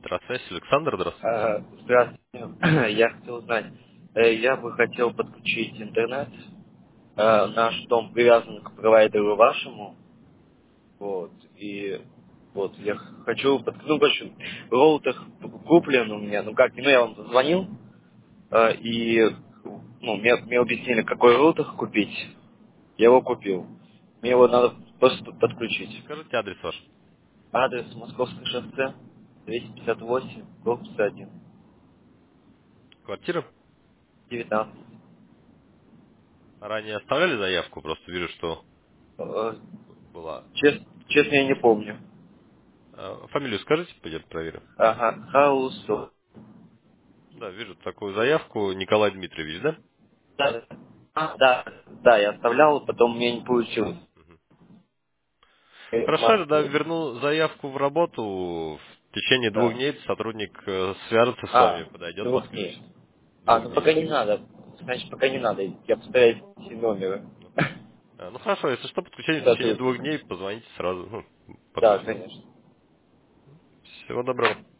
Здравствуйте, Александр, здравствуйте. Здравствуйте. Я хотел узнать, я бы хотел подключить интернет. Наш дом привязан к провайдеру вашему. Вот. И вот я хочу подключить. Роутер куплен у меня. Ну как, ну я вам позвонил, и мне объяснили, какой роутер купить. Я его купил. Мне его надо просто подключить. Скажите адрес ваш. Адрес Московское шоссе, 258, корпус 1, Квартира. 19. Ранее оставляли заявку, просто вижу, что Э, была. Честно, я не помню. Фамилию скажите, пойдем проверим. Ага, Хаусу. Да, вижу такую заявку. Николай Дмитриевич, да? Да, да, я оставлял, потом мне не получилось. Хорошо, я тогда верну заявку в работу. В течение 2 дней Да. сотрудник свяжется с вами, подойдет, 2 дней. подключит. 2 дней. Пока не надо. Значит, пока не надо. Я поставляю все номеры. Ну хорошо, если что, подключение в Да, течение 2 дней, позвоните сразу, да, подключим. конечно. Всего доброго.